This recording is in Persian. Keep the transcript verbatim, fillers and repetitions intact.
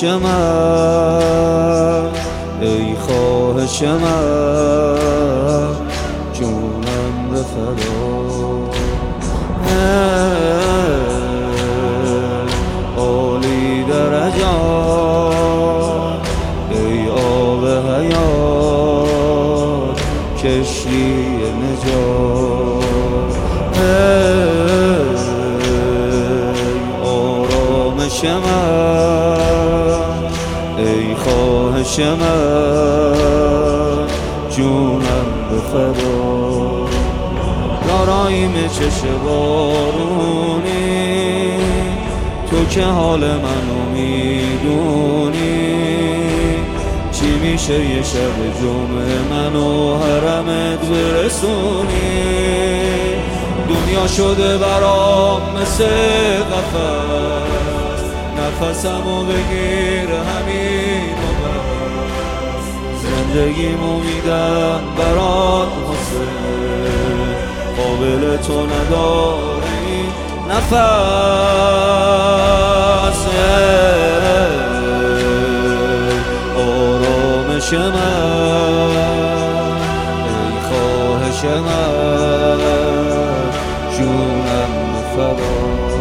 خواهش من، ای خواهش من، جونم به فدا. عالی درجات ای آب حیات، کشتی نجات، ای آرامش من، ای خواهش من، جونم به فدا. داراییم چشم بارونی، تو که حال منو میدونی، چی میشه یه شب جمعه منو حرمت برسونی. دنیا شده برام مثل قفس، نفسمو بگیر همین و بس، زندگیمو میدم برات حسین، قابل تو نداری نفس. آرامش من، ای خواهش من، جونم فدا.